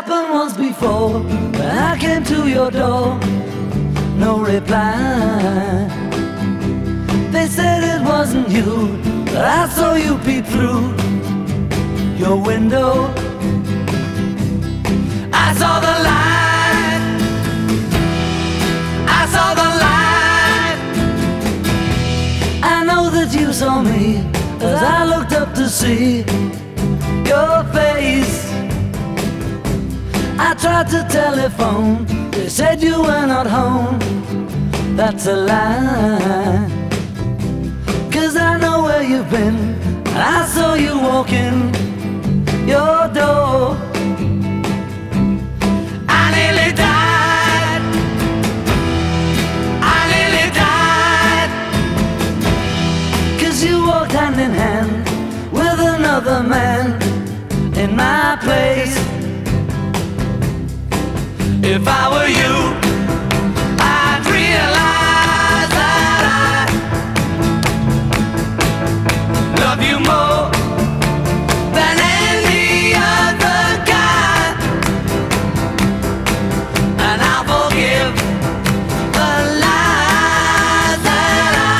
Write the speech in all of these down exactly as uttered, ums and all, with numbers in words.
happened once before, when I came to your door, no reply. They said it wasn't you, but I saw you peep through your window. I saw the light, I saw the light. I know that you saw me as I looked up to see your face. I tried to telephone, they said you were not home. That's a lie, 'cause I know where you've been. I saw you walking your door. I nearly died, I nearly died, 'cause you walked hand in hand with another man in my place. If I were you, I'd realize that I love you more than any other guy, and I'll forgive the lies that I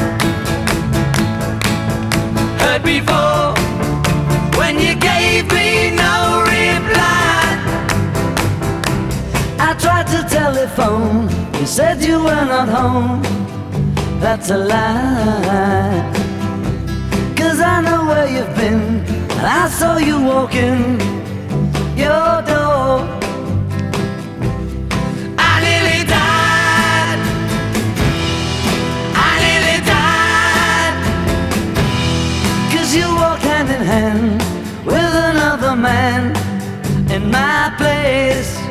heard before when you gave me no reply. I tried to telephone, you said you were not home. That's a lie, 'cause I know where you've been, and I saw you walking your door. I nearly died, I nearly died, 'cause you walked hand in hand with another man in my place.